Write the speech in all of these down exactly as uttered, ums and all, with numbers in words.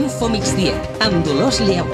Info Migdia, amb Dolors Lleó.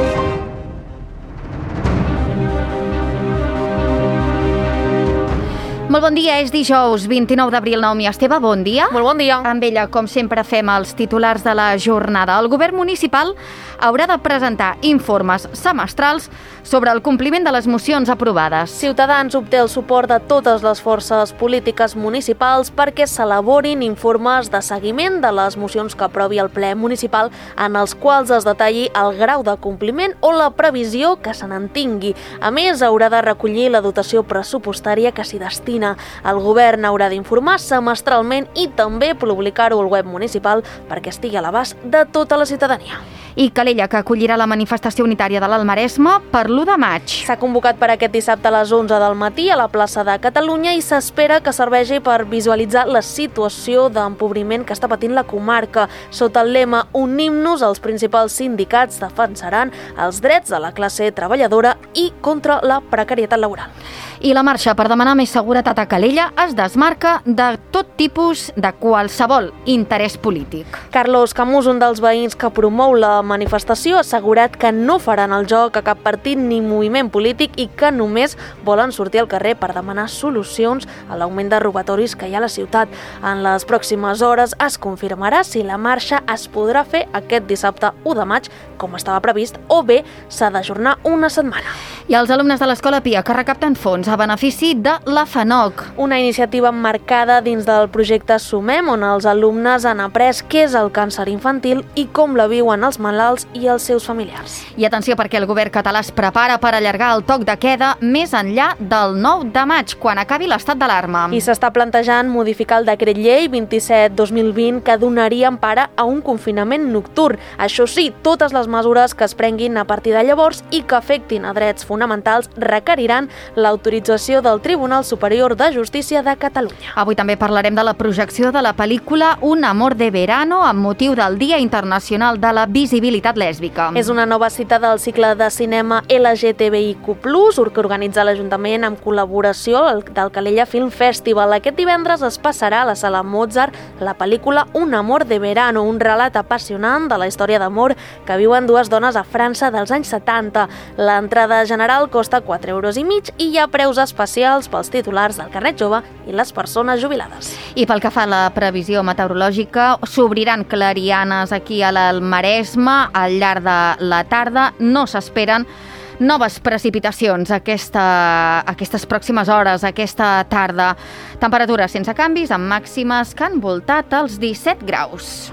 Molt bon dia, és dijous vint-i-nou d'abril. Naomi Esteve, bon dia. Molt bon dia. Amb ella, com sempre, fem els titulars de la jornada. El govern municipal haurà de presentar informes semestrals sobre el compliment de les mocions aprovades. Ciutadans obté el suport de totes les forces polítiques municipals perquè s'elaborin informes de seguiment de les mocions que aprovi el ple municipal, en els quals es detalli el grau de compliment o la previsió que se n'en tingui. A més, haurà de recollir la dotació pressupostària que s'hi destina. El govern haurà d'informar semestralment i també publicar-ho al web municipal perquè estigui a l'abast de tota la ciutadania. I Calella, que acollirà la manifestació unitària de l'Alt Maresme per l'u de maig. S'ha convocat per aquest dissabte a les onze del matí a la plaça de Catalunya i s'espera que serveixi per visualitzar la situació d'empobriment que està patint la comarca. Sota el lema Unim-nos, els principals sindicats defensaran els drets de la classe treballadora i contra la precarietat laboral. I la marxa per demanar més seguretat a Calella es desmarca de tot tipus de qualsevol interès polític. Carlos Camus, un dels veïns que promou la manifestació, ha assegurat que no faran el joc a cap partit ni moviment polític i que només volen sortir al carrer per demanar solucions a l'augment de robatoris que hi ha a la ciutat. En les pròximes hores es confirmarà si la marxa es podrà fer aquest dissabte u de maig, com estava previst, o bé s'ha d'ajornar una setmana. I els alumnes de l'Escola Pia, que recapten fons a benefici de la FANOC. Una iniciativa emmarcada dins del projecte Sumem, on els alumnes han après què és el càncer infantil i com la viuen els malalts i els seus familiars. I atenció, perquè el govern català es prepara per allargar el toc de queda més enllà del nou de maig, quan acabi l'estat d'alarma. I s'està plantejant modificar el decret llei vint-i-set dos mil vint que donaria empara a un confinament nocturn. Això sí, totes les mesures que es prenguin a partir de llavors i que afectin a drets fonamentals requeriran l'autorització del Tribunal Superior de Justícia de Catalunya. Avui també parlarem de la projecció de la pel·lícula Un amor de verano amb motiu del Dia Internacional de la Visibilitat Lèsbica. És una nova cita del cicle de cinema L G T B I Q plus, que organitza l'Ajuntament amb col·laboració del Calella Film Festival. Aquest divendres es passarà a la Sala Mozart la pel·lícula Un amor de verano, un relat apassionant de la història d'amor que viuen dues dones a França dels anys setanta. L'entrada general costa quatre euros i mig i hi ha preus especials pels titulars del carnet jove i les persones jubilades. I pel que fa a la previsió meteorològica, s'obriran clarianes aquí a l'Alt Maresme al llarg de la tarda. No s'esperen noves precipitacions aquesta, aquestes pròximes hores, aquesta tarda. Temperatures sense canvis, amb màximes que han voltat els disset graus.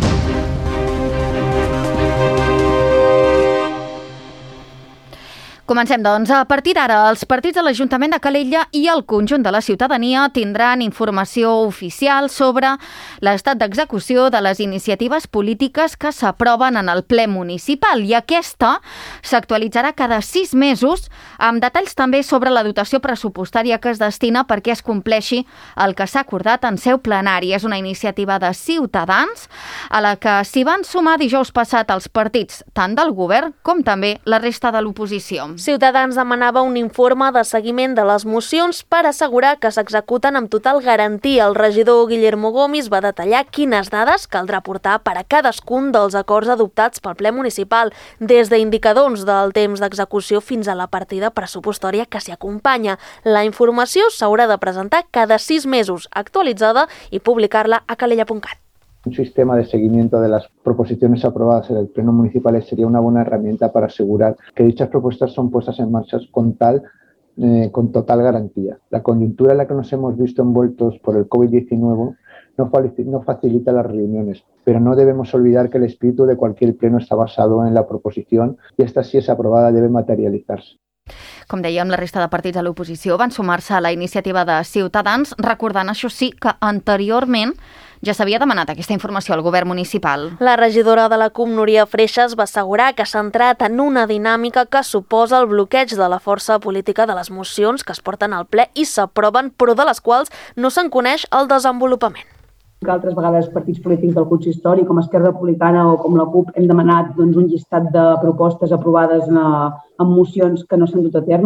Comencem, doncs. A partir d'ara, els partits de l'Ajuntament de Calella i el conjunt de la ciutadania tindran informació oficial sobre l'estat d'execució de les iniciatives polítiques que s'aproven en el ple municipal, i aquesta s'actualitzarà cada sis mesos amb detalls també sobre la dotació pressupostària que es destina perquè es compleixi el que s'ha acordat en seu plenari. És una iniciativa de Ciutadans a la que s'hi van sumar dijous passat els partits tant del govern com també la resta de l'oposició. Ciutadans demanava un informe de seguiment de les mocions per assegurar que s'executen amb total garantia. El regidor Guillermo Gomis va detallar quines dades caldrà portar per a cadascun dels acords adoptats pel ple municipal, des d'indicadors del temps d'execució fins a la partida pressupostària que s'hi acompanya. La informació s'haurà de presentar cada sis mesos, actualitzada, i publicar-la a calella punt cat. Un sistema de seguimiento de las proposiciones aprobadas en el Pleno Municipal sería una buena herramienta para asegurar que dichas propuestas son puestas en marcha con, tal, eh, con total garantía. La coyuntura en la que nos hemos visto envueltos por el COVID diecinueve no, no facilita las reuniones, pero no debemos olvidar que el espíritu de cualquier pleno está basado en la proposición y esta, si es aprobada, debe materializarse. Com dèiem, la resta de partits de l'oposició van sumar-se a la iniciativa de Ciutadans, recordant, això sí, que anteriorment ja s'havia demanat aquesta informació al govern municipal. La regidora de la C U M, Núria Freixas, va assegurar que s'ha entrat en una dinàmica que suposa el bloqueig de la força política de les mocions que es porten al ple i s'aproven, però de les quals no se'n coneix el desenvolupament. Que altres vegades partits polítics del consistori, com Esquerra Republicana o com la C U P, hem demanat doncs, un llistat de propostes aprovades en, en mocions que no s'han dut a terme.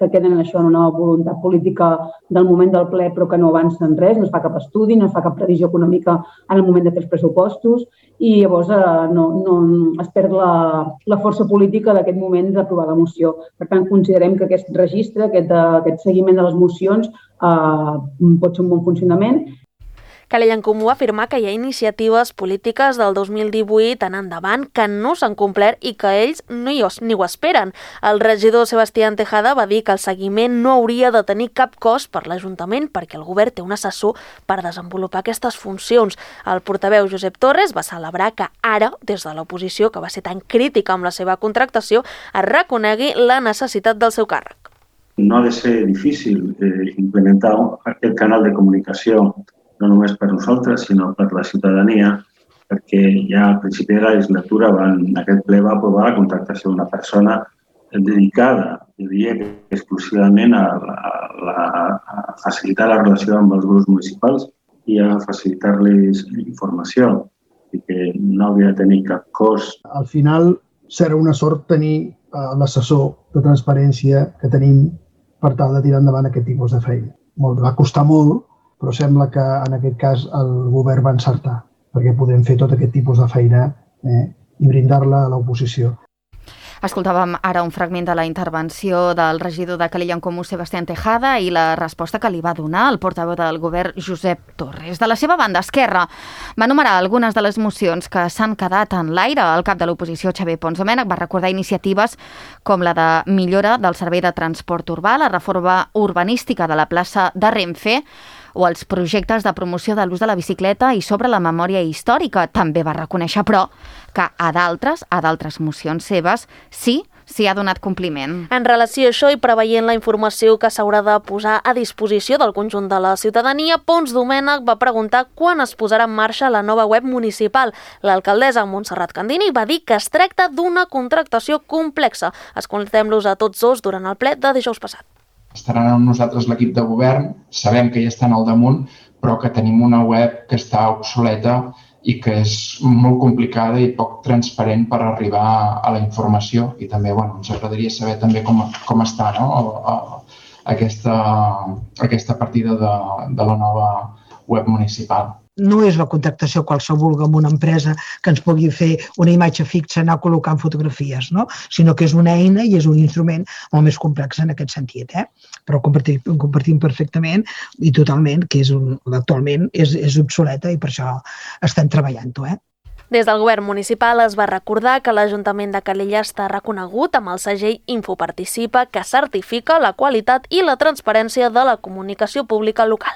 que queden en això, en una voluntat política del moment del ple, però que no avancen res, no es fa cap estudi, no es fa cap previsió econòmica en el moment de fer els pressupostos i llavors eh, no, no, es perd la, la força política d'aquest moment d'aprovar la moció. Per tant, considerem que aquest registre, aquest, aquest seguiment de les mocions eh, pot ser un bon funcionament. Calella en Comú afirma que hi ha iniciatives polítiques del dos mil divuit en endavant que no s'han complert i que ells ni ho, ni ho esperen. El regidor Sebastián Tejada va dir que el seguiment no hauria de tenir cap cost per l'Ajuntament perquè el govern té un assessor per desenvolupar aquestes funcions. El portaveu Josep Torres va celebrar que ara, des de l'oposició, que va ser tan crítica amb la seva contractació, es reconegui la necessitat del seu càrrec. No ha de ser difícil eh, implementar aquest canal de comunicació no només per nosaltres, sinó per la ciutadania, perquè ja al principi de la legislatura van, aquest ple va aprovar la contractació d'una persona dedicada, jo diria que exclusivament a, a, a facilitar la relació amb els grups municipals i a facilitar-los informació, i que no havia de tenir cap cost. Al final serà una sort tenir l'assessor de transparència que tenim per tal de tirar endavant aquest tipus de feina. Molt, va costar molt, però sembla que en aquest cas el govern va encertar, perquè podem fer tot aquest tipus de feina eh, i brindar-la a l'oposició. Escoltàvem ara un fragment de la intervenció del regidor de Calella en Comú, Sebastián Tejada, i la resposta que li va donar el portaveu del govern, Josep Torres. De la seva banda, Esquerra va enumerar algunes de les mocions que s'han quedat en l'aire. El cap de l'oposició, Xavier Pons Domènech, va recordar iniciatives com la de millora del servei de transport urbà, la reforma urbanística de la plaça de Renfe, o els projectes de promoció de l'ús de la bicicleta i sobre la memòria històrica. També va reconèixer, però, que a d'altres, a d'altres mocions seves, sí, s'hi ha donat compliment. En relació a això i preveient la informació que s'haurà de posar a disposició del conjunt de la ciutadania, Pons Domènech va preguntar quan es posarà en marxa la nova web municipal. L'alcaldessa Montserrat Candini va dir que es tracta d'una contractació complexa. Escoltem-los a tots dos durant el ple de dijous passat. Estaran amb nosaltres l'equip de govern, sabem que ja estan al damunt, però que tenim una web que està obsoleta i que és molt complicada i poc transparent per arribar a la informació. I també bueno, ens agradaria saber també com, com està no? a, a, aquesta, aquesta partida de, de la nova web municipal. No és la contractació qualsevol amb una empresa que ens pugui fer una imatge fixa, anar col·locant fotografies, no? Sinó que és una eina i és un instrument molt més complex en aquest sentit. Eh? Però compartim, compartim perfectament i totalment que és un, actualment és, és obsoleta i per això estem treballant-ho. Eh? Des del govern municipal es va recordar que l'Ajuntament de Calella està reconegut amb el segell Infoparticipa, que certifica la qualitat i la transparència de la comunicació pública local.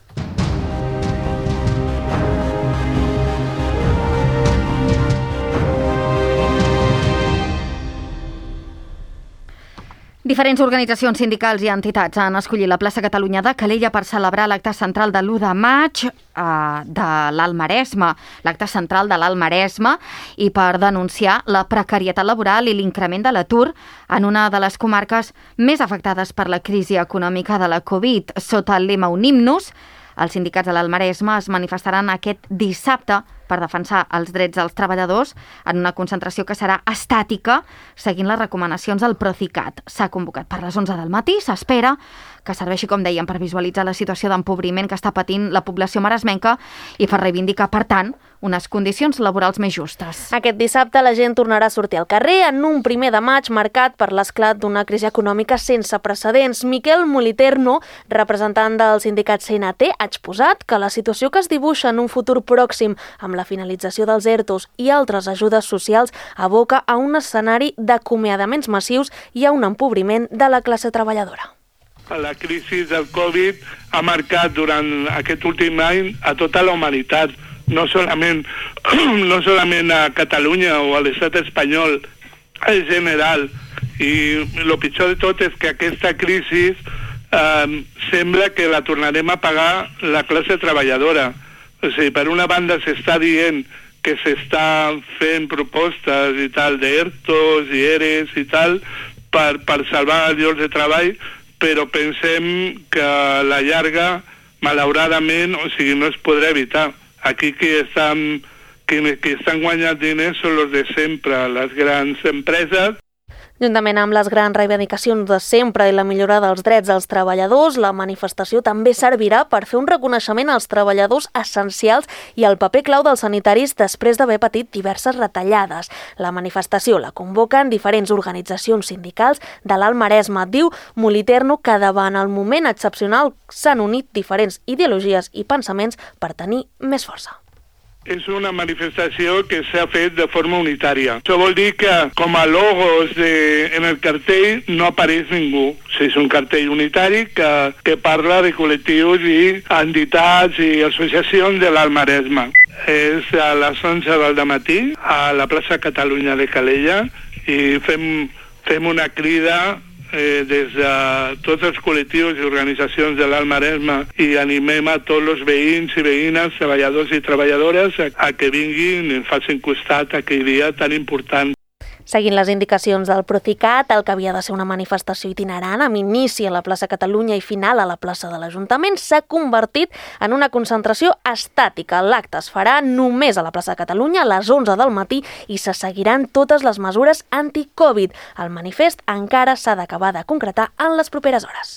Diferents organitzacions sindicals i entitats han escollit la plaça Catalunya de Calella per celebrar l'acte central de l'u de maig eh, de l'Alt Maresme, l'acte central de l'Alt Maresme, i per denunciar la precarietat laboral i l'increment de l'atur en una de les comarques més afectades per la crisi econòmica de la Covid. Sota el lema Unim-nos, els sindicats de l'Alt Maresme es manifestaran aquest dissabte per defensar els drets dels treballadors en una concentració que serà estàtica, seguint les recomanacions del Procicat. S'ha convocat per les onze del matí, s'espera que serveixi, com dèiem, per visualitzar la situació d'empobriment que està patint la població maresmenca i per reivindicar, per tant, unes condicions laborals més justes. Aquest dissabte la gent tornarà a sortir al carrer en un primer de maig marcat per l'esclat d'una crisi econòmica sense precedents. Miquel Moliterno, representant del sindicat C N T, ha exposat que la situació que es dibuixa en un futur pròxim amb la finalització dels ERTOs i altres ajudes socials aboca a un escenari d'acomiadaments massius i a un empobriment de la classe treballadora. La crisi del Covid ha marcat durant aquest últim any a tota la humanitat, no solament, no solament a Catalunya o a l'estat espanyol, en general. I el pitjor de tot és que aquesta crisi eh, sembla que la tornarem a pagar la classe treballadora. O sigui, per una banda s'està dient que s'està fent propostes i tal d'ERTOs i ERES i tal per, per salvar els llocs de treball, però pensem que a la llarga, malauradament, o sigui, no es podrà evitar. Aquí qui estan, qui, qui estan guanyant diners són els de sempre, les grans empreses. Juntament amb les grans reivindicacions de sempre i la millora dels drets dels treballadors, la manifestació també servirà per fer un reconeixement als treballadors essencials i al paper clau dels sanitaris després d'haver patit diverses retallades. La manifestació la convoquen diferents organitzacions sindicals de l'Alt Maresme. Diu Moliterno que davant el moment excepcional s'han unit diferents ideologies i pensaments per tenir més força. És una manifestació que s'ha fet de forma unitària. Això vol dir que com a logos de, en el cartell no apareix ningú. O sigui, és un cartell unitari que, que parla de col·lectius i entitats i associacions de l'Alt Maresme. És a les onze del dematí a la plaça Catalunya de Calella i fem, fem una crida Eh, des de tots els col·lectius i organitzacions de l'Alt Maresme i animem a tots els veïns i veïnes, treballadors i treballadores a, a que vinguin i facin costat aquell dia tan important. Seguint les indicacions del Procicat, el que havia de ser una manifestació itinerant amb inici a la plaça Catalunya i final a la plaça de l'Ajuntament s'ha convertit en una concentració estàtica. L'acte es farà només a la plaça Catalunya a les onze del matí i se seguiran totes les mesures anti-Covid. El manifest encara s'ha d'acabar de concretar en les properes hores.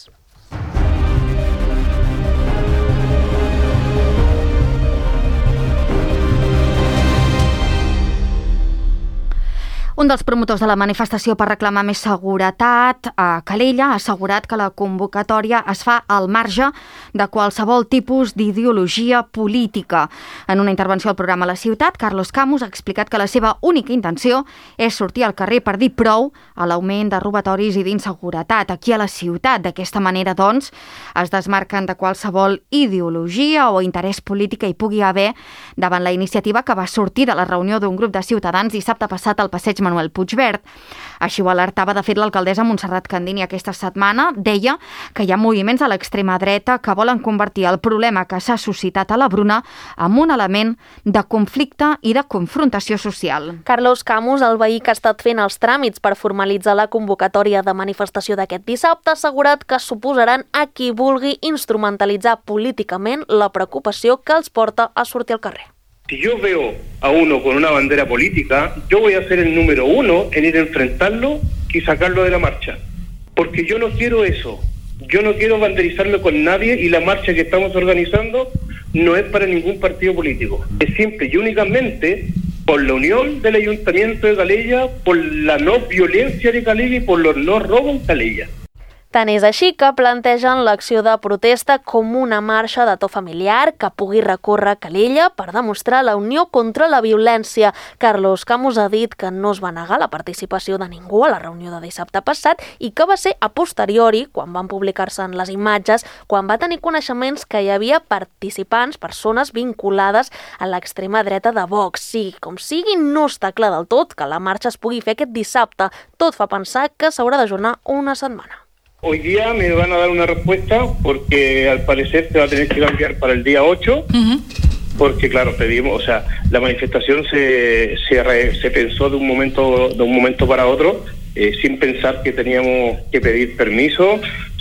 Un dels promotors de la manifestació per reclamar més seguretat a Calella ha assegurat que la convocatòria es fa al marge de qualsevol tipus d'ideologia política. En una intervenció al programa La Ciutat, Carlos Camus ha explicat que la seva única intenció és sortir al carrer per dir prou a l'augment de robatoris i d'inseguretat aquí a la ciutat. D'aquesta manera, doncs, es desmarquen de qualsevol ideologia o interès polític que hi pugui haver davant la iniciativa que va sortir de la reunió d'un grup de ciutadans dissabte passat al passeig Manuel Puigverd. Així ho alertava, de fet, l'alcaldessa Montserrat Candini aquesta setmana. Deia que hi ha moviments a l'extrema dreta que volen convertir el problema que s'ha suscitat a la Bruna en un element de conflicte i de confrontació social. Carlos Camus, el veí que ha estat fent els tràmits per formalitzar la convocatòria de manifestació d'aquest dissabte, ha assegurat que suposaran a qui vulgui instrumentalitzar políticament la preocupació que els porta a sortir al carrer. Si yo veo a uno con una bandera política, yo voy a ser el número uno en ir a enfrentarlo y sacarlo de la marcha. Porque yo no quiero eso. Yo no quiero banderizarme con nadie y la marcha que estamos organizando no es para ningún partido político. Es simple y únicamente por la unión del Ayuntamiento de Calella, por la no violencia de Calella y por los no robos en Calella. Tant és així que plantegen l'acció de protesta com una marxa de to familiar que pugui recórrer Calella per demostrar la unió contra la violència. Carlos Camus ha dit que no es va negar la participació de ningú a la reunió de dissabte passat i que va ser a posteriori, quan van publicar-se en les imatges, quan va tenir coneixements que hi havia participants, persones vinculades a l'extrema dreta de Vox. Sí, com sigui, no està clar del tot que la marxa es pugui fer aquest dissabte. Tot fa pensar que s'haurà d'ajornar una setmana. Hoy día me van a dar una respuesta porque al parecer se va a tener que cambiar para el día ocho, uh-huh. Porque claro, pedimos, o sea, la manifestación se, se, re, se pensó de un momento de un momento para otro, eh, sin pensar que teníamos que pedir permiso,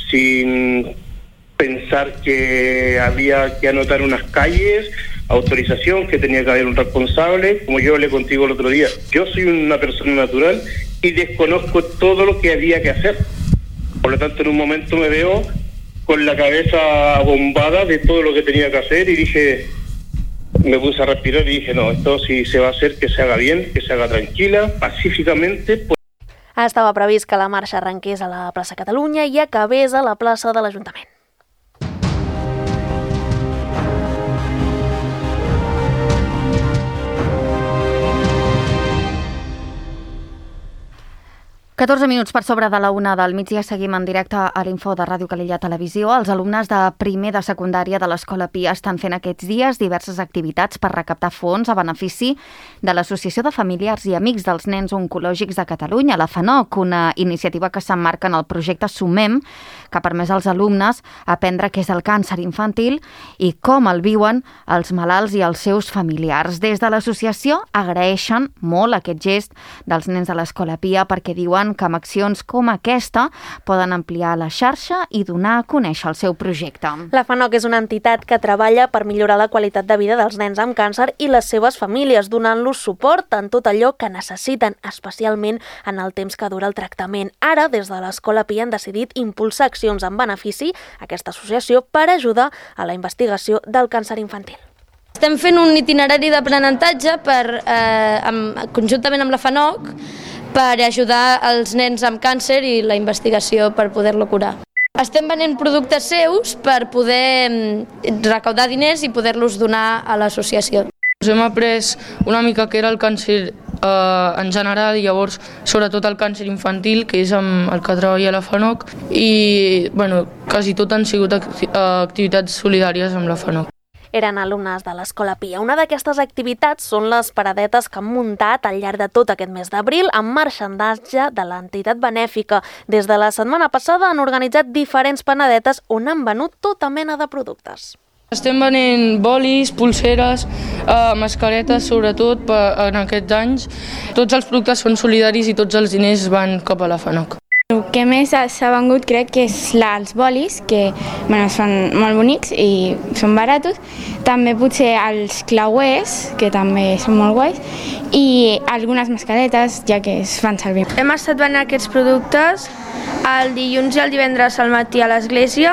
sin pensar que había que anotar unas calles, autorización, que tenía que haber un responsable. Como yo hablé contigo el otro día, yo soy una persona natural y desconozco todo lo que había que hacer. Por lo tanto, en un momento me veo con la cabeza bombada de todo lo que tenía que hacer y dije, me puse a respirar y dije, no, esto si se va a hacer, que se haga bien, que se haga tranquila, pacíficamente. Estava previst que la marxa arrenqués a la plaça Catalunya i acabés a la plaça de l'Ajuntament. catorze minuts per sobre de la una del migdia seguim en directe a l'Info de Ràdio Calella Televisió. Els alumnes de primer de secundària de l'Escola Pia estan fent aquests dies diverses activitats per recaptar fons a benefici de l'Associació de Familiars i Amics dels Nens Oncològics de Catalunya, la FANOC, una iniciativa que s'emmarca en el projecte Sumem, que ha permès als alumnes aprendre què és el càncer infantil i com el viuen els malalts i els seus familiars. Des de l'associació agraeixen molt aquest gest dels nens de l'Escola Pia perquè diuen expliquen que amb accions com aquesta poden ampliar la xarxa i donar a conèixer el seu projecte. La FANOC és una entitat que treballa per millorar la qualitat de vida dels nens amb càncer i les seves famílies, donant-los suport en tot allò que necessiten, especialment en el temps que dura el tractament. Ara, des de l'Escola Pia han decidit impulsar accions en benefici a aquesta associació per ajudar a la investigació del càncer infantil. Estem fent un itinerari d'aprenentatge per, eh, amb, conjuntament amb la FANOC per ajudar els nens amb càncer i la investigació per poder-lo curar. Estem venent productes seus per poder recaudar diners i poder-los donar a l'associació. Hem après una mica què era el càncer eh, en general i llavors sobretot el càncer infantil, que és amb el que treballa la FANOC, i bueno, quasi tot han sigut activitats solidàries amb la FANOC. Eren alumnes de l'Escola Pia. Una d'aquestes activitats són les paradetes que han muntat al llarg de tot aquest mes d'abril amb marxandatge de l'entitat benèfica. Des de la setmana passada han organitzat diferents panadetes on han venut tota mena de productes. Estem venent bolis, pulseres, eh, mascaretes, sobretot per, en aquests anys. Tots els productes són solidaris i tots els diners van cap a la FANOC. El que més s'ha vengut crec que és la, els bolis, que bueno, són molt bonics i són baratos. També potser els clauers, que també són molt guais, i algunes mascaretes, ja que es fan servir. Hem estat venent aquests productes el dilluns i el divendres al matí a l'església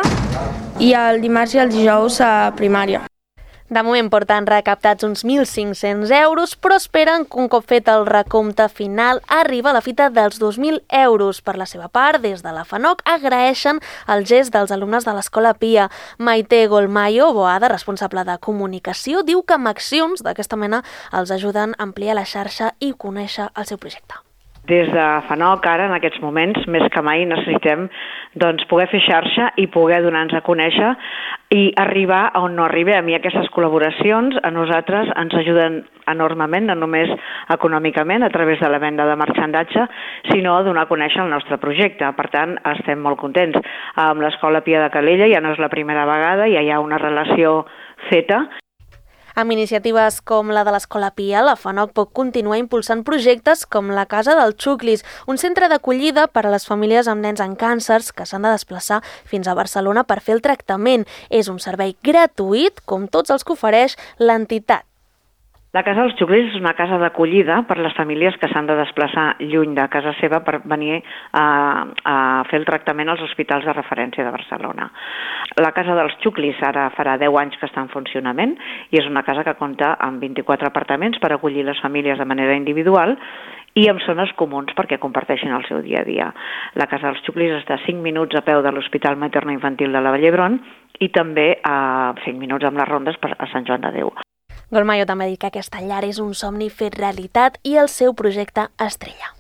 i el dimarts i el dijous a primària. De moment porten recaptats uns mil cinc-cents euros, però esperen que un cop fet el recompte final arriba a la fita dels dos mil euros. Per la seva part, des de la FANOC agraeixen el gest dels alumnes de l'Escola Pia. Maite Golmayo, Boada, responsable de comunicació, diu que amb accions d'aquesta mena els ajuden a ampliar la xarxa i conèixer el seu projecte. Des de FANOC, ara, en aquests moments, més que mai, necessitem doncs, poder fer xarxa i poder donar-nos a conèixer i arribar a on no arribem. I aquestes col·laboracions a nosaltres ens ajuden enormement, no només econòmicament, a través de la venda de marxandatge, sinó a donar a conèixer el nostre projecte. Per tant, estem molt contents. Amb l'Escola Pia de Calella ja no és la primera vegada, ja hi ha una relació feta. Amb iniciatives com la de l'Escola Pia, la FANOC pot continuar impulsant projectes com la Casa dels Xuclis, un centre d'acollida per a les famílies amb nens amb càncers que s'han de desplaçar fins a Barcelona per fer el tractament. És un servei gratuït, com tots els que ofereix l'entitat. La Casa dels Xuclis és una casa d'acollida per a les famílies que s'han de desplaçar lluny de casa seva per venir a, a fer el tractament als hospitals de referència de Barcelona. La Casa dels Xuclis ara farà deu anys que està en funcionament i és una casa que compta amb vint-i-quatre apartaments per acollir les famílies de manera individual i amb zones comuns perquè comparteixin el seu dia a dia. La Casa dels Xuclis està a cinc minuts a peu de l'Hospital Materno-Infantil de la Vall d'Hebron i també a cinc minuts amb les rondes a Sant Joan de Déu. Golmayo també ha dit que aquesta llar és un somni fet realitat i el seu projecte estrella.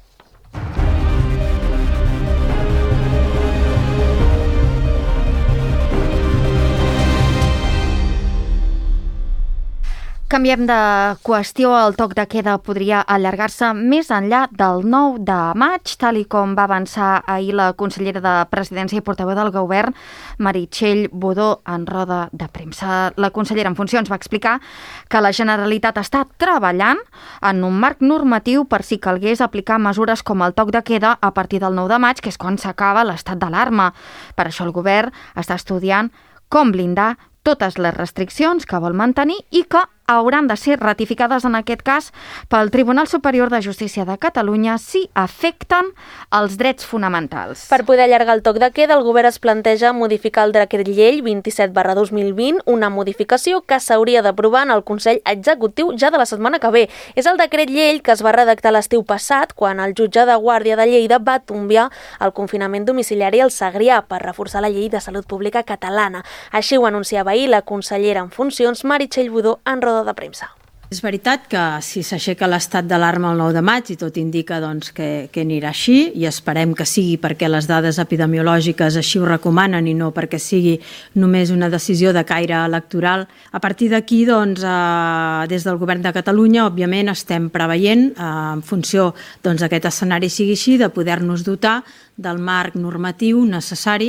Canviem de qüestió. El toc de queda podria allargar-se més enllà del nou de maig, tal i com va avançar ahir la consellera de Presidència i portaveu del Govern, Meritxell Budó, en roda de premsa. La consellera en funcions va explicar que la Generalitat està treballant en un marc normatiu per si calgués aplicar mesures com el toc de queda a partir del nou de maig, que és quan s'acaba l'estat d'alarma. Per això el Govern està estudiant com blindar totes les restriccions que vol mantenir i que hauran de ser ratificades en aquest cas pel Tribunal Superior de Justícia de Catalunya si afecten els drets fonamentals. Per poder allargar el toc de queda, el Govern es planteja modificar el decret llei vint-i-set barra dos mil vint, una modificació que s'hauria d'aprovar en el Consell Executiu ja de la setmana que ve. És el decret llei que es va redactar l'estiu passat quan el jutge de Guàrdia de Lleida va tombar el confinament domiciliari al Segrià per reforçar la llei de salut pública catalana. Així ho anunciava ahir la consellera en funcions, Meritxell Budó, en roda de premsa. És veritat que si s'aixeca l'estat d'alarma el nou de maig i tot indica doncs, que, que anirà així i esperem que sigui perquè les dades epidemiològiques així ho recomanen i no perquè sigui només una decisió de caire electoral. A partir d'aquí, doncs, eh, des del Govern de Catalunya, òbviament estem preveient, eh, en funció doncs, d'aquest escenari sigui així, de poder-nos dotar del marc normatiu necessari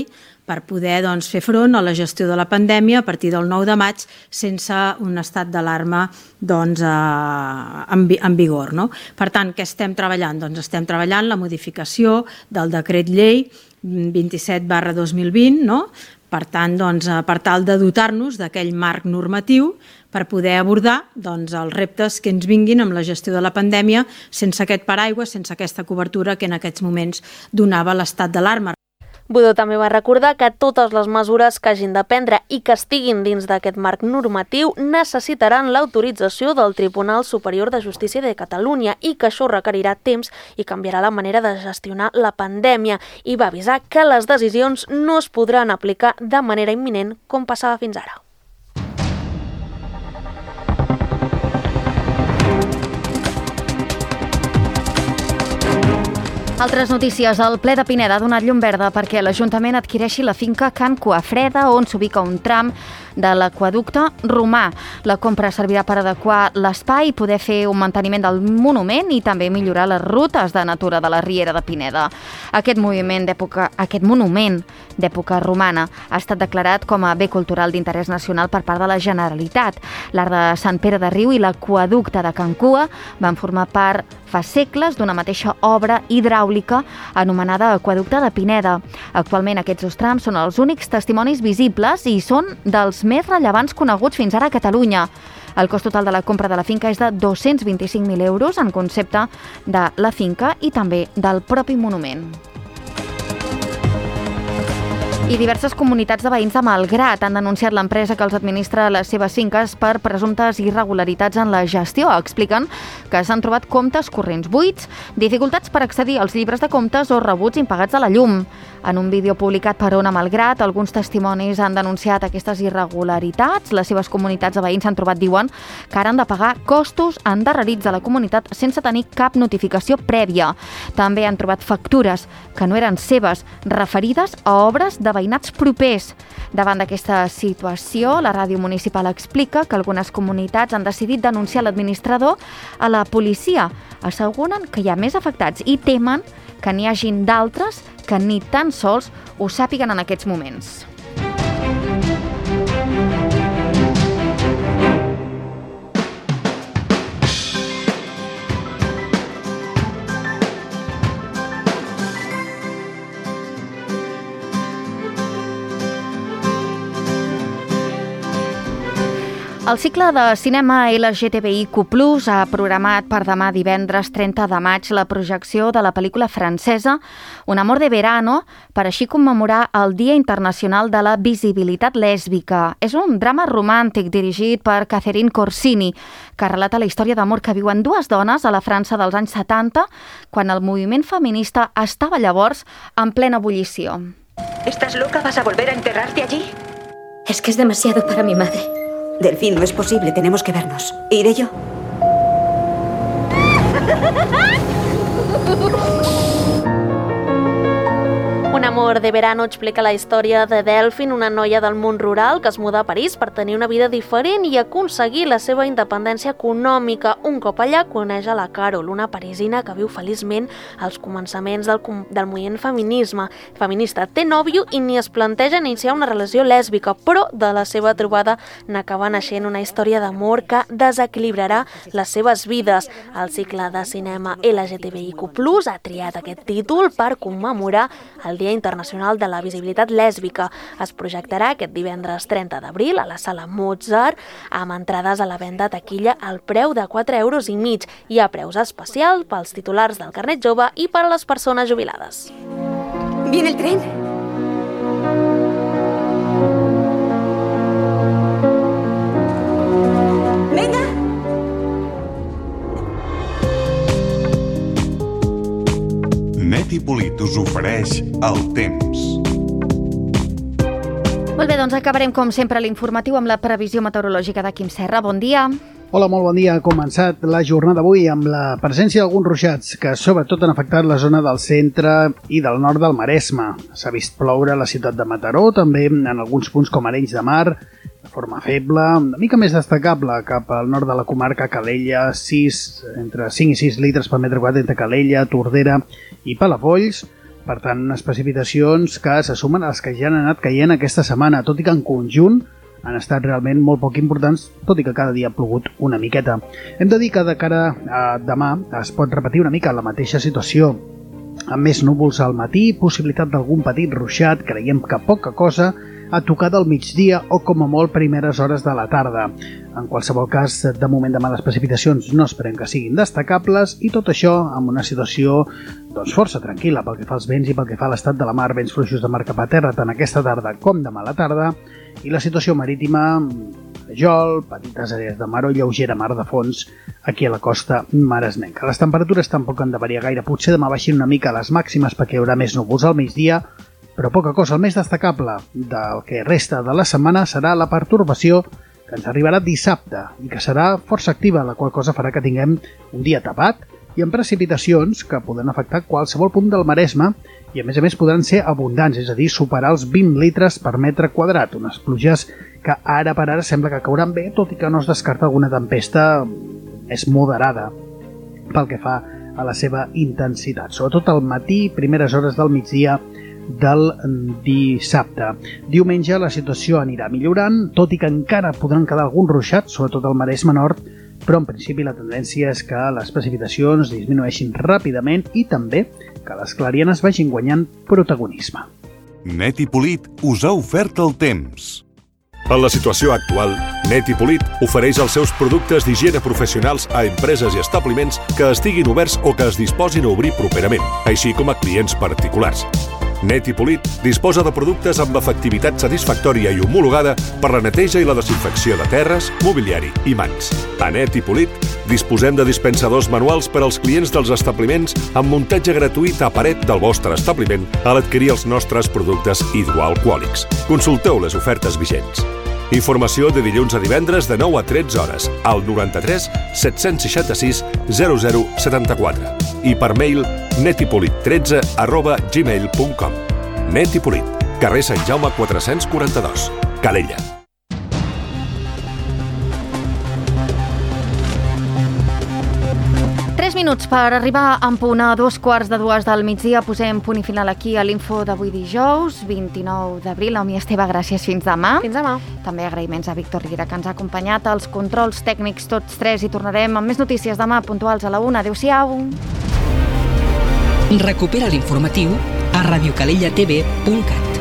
per poder doncs, fer front a la gestió de la pandèmia a partir del nou de maig sense un estat d'alarma doncs, eh, en, en vigor. No? Per tant, què estem treballant? Doncs estem treballant la modificació del decret llei vint-i-set barra dos mil vint, no? Per tant, doncs, per tal de dotar-nos d'aquell marc normatiu per poder abordar doncs, els reptes que ens vinguin amb la gestió de la pandèmia sense aquest paraigua, sense aquesta cobertura que en aquests moments donava l'estat d'alarma. Budó també va recordar que totes les mesures que hagin de prendre i que estiguin dins d'aquest marc normatiu necessitaran l'autorització del Tribunal Superior de Justícia de Catalunya i que això requerirà temps i canviarà la manera de gestionar la pandèmia, i va avisar que les decisions no es podran aplicar de manera imminent com passava fins ara. Altres notícies. El ple de Pineda ha donat llum verda perquè l'Ajuntament adquireixi la finca Can Cuafreda, on s'ubica un tram de l'aqüeducte romà. La compra servirà per adequar l'espai, poder fer un manteniment del monument i també millorar les rutes de natura de la Riera de Pineda. Aquest moviment d'època, aquest monument d'època romana ha estat declarat com a bé cultural d'interès nacional per part de la Generalitat. L'Arc de Sant Pere de Riu i l'aqüeducte de Can Cua van formar part fa segles d'una mateixa obra hidràulica anomenada Aqueducte de Pineda. Actualment aquests dos trams són els únics testimonis visibles i són dels més rellevants coneguts fins ara a Catalunya. El cost total de la compra de la finca és de dos-cents vint-i-cinc mil euros en concepte de la finca i també del propi monument. I diverses comunitats de veïns de Malgrat han denunciat l'empresa que els administra les seves finques per presumptes irregularitats en la gestió. Expliquen que s'han trobat comptes corrents buits, dificultats per accedir als llibres de comptes o rebuts impagats de la llum. En un vídeo publicat per Ona Malgrat, alguns testimonis han denunciat aquestes irregularitats. Les seves comunitats de veïns s'han trobat, diuen, que ara han de pagar costos endarrerits de la comunitat sense tenir cap notificació prèvia. També han trobat factures que no eren seves, referides a obres de veïnats propers. Davant d'aquesta situació, la ràdio municipal explica que algunes comunitats han decidit denunciar l'administrador a la policia. Asseguren que hi ha més afectats i temen que n'hi hagin d'altres que ni tan sols ho sàpiguen en aquests moments. El cicle de cinema L G T B I Q plus, ha programat per demà divendres trenta de maig la projecció de la pel·lícula francesa Un amor de verano, per així commemorar el Dia Internacional de la Visibilitat Lèsbica. És un drama romàntic dirigit per Catherine Corsini, que relata la història d'amor que viuen dues dones a la França dels anys setanta, quan el moviment feminista estava llavors en plena ebullició. ¿Estás loca? ¿Vas a volver a enterrarte allí? Es que es demasiado para mi madre. Delfín, no es posible, tenemos que vernos. ¿Iré yo? Un amor de verano explica la història de Delphine, una noia del món rural que es muda a París per tenir una vida diferent i aconseguir la seva independència econòmica. Un cop allà coneix a la Carol, una parisina que viu feliçment als començaments del, del moviment feminisme, feminista. Té nòvio i ni es planteja iniciar una relació lèsbica, però de la seva trobada n'acaba naixent una història d'amor que desequilibrarà les seves vides. El cicle de cinema L G T B I Q plus, ha triat aquest títol per commemorar el Dia Internacional de la Visibilitat Lèsbica. Es projectarà aquest divendres trenta d'abril a la Sala Mozart, amb entrades a la venda a taquilla al preu de quatre euros i mig. Hi ha preus especials pels titulars del carnet jove i per a les persones jubilades. ¿Viene el tren? ¡Venga! Netipolit us ofereix el temps. Molt bé, doncs acabarem com sempre l'informatiu amb la previsió meteorològica de Quim Serra. Bon dia. Hola, molt bon dia. Ha començat la jornada d'avui amb la presència d'alguns ruixats que sobretot han afectat la zona del centre i del nord del Maresme. S'ha vist ploure a la ciutat de Mataró, també en alguns punts com Arenys de Mar, de forma feble, una mica més destacable cap al nord de la comarca Calella, sis, entre cinc i sis litres per metre quadrat entre Calella, Tordera i Palafolls. Per tant, unes precipitacions que se sumen a les que ja han anat caient aquesta setmana, tot i que en conjunt han estat realment molt poc importants, tot i que cada dia ha plogut una miqueta. Hem de dir que de cara a demà es pot repetir una mica la mateixa situació, amb més núvols al matí, possibilitat d'algun petit ruixat, creiem que poca cosa, a tocar del migdia o com a molt primeres hores de la tarda. En qualsevol cas, de moment demà les precipitacions no esperem que siguin destacables i tot això amb una situació doncs, força tranquil·la pel que fa als vents i pel que fa a l'estat de la mar, vents fluixos de mar cap a terra tant aquesta tarda com demà a la tarda, i la situació marítima, jol, petites àrees de mar o lleugera mar de fons aquí a la costa maresmenca. Les temperatures tampoc han de variar gaire, potser demà baixin una mica les màximes perquè hi haurà més núvols al migdia, però poca cosa. El més destacable del que resta de la setmana serà la pertorbació que ens arribarà dissabte i que serà força activa, la qual cosa farà que tinguem un dia tapat i amb precipitacions que poden afectar qualsevol punt del Maresme i a més a més podran ser abundants, és a dir, superar els vint litres per metre quadrat, unes pluges que ara per ara sembla que cauran bé, tot i que no es descarta alguna tempesta més moderada pel que fa a la seva intensitat, sobretot al matí, primeres hores del migdia del dissabte. Diumenge la situació anirà millorant, tot i que encara podran quedar algun ruixat, sobretot al Maresme Nord, però en principi la tendència és que les precipitacions disminueixin ràpidament i també que les clarianes vagin guanyant protagonisme. Net i Polit us ha ofert el temps. En la situació actual, Net i Polit ofereix els seus productes d'higiene professionals a empreses i establiments que estiguin oberts o que es disposin a obrir properament, així com a clients particulars. Net i Polit disposa de productes amb efectivitat satisfactòria i homologada per la neteja i la desinfecció de terres, mobiliari i mans. A Net i Polit disposem de dispensadors manuals per als clients dels establiments amb muntatge gratuït a paret del vostre establiment a l'adquirir els nostres productes hidroalcohòlics. Consulteu les ofertes vigents. Informació de dilluns a divendres de nou a tretze hores al noranta-tres set-cents seixanta-sis zero zero setanta-quatre i per mail netipolit tretze arroba gmail punt com. Net i Polit, carrer Sant Jaume quatre-cents quaranta-dos, Calella. Tres minuts per arribar en punt a dos quarts de dues del migdia. Posem punt i final aquí a l'info d'avui dijous, vint-i-nou d'abril. Naomi Esteve, gràcies. Fins demà. Fins demà. També agraïments a Víctor Riera, que ens ha acompanyat als controls tècnics tots tres, i tornarem amb més notícies demà puntuals a la una. Adéu-siau. Recupera l'informatiu a radiocalellatv punt cat.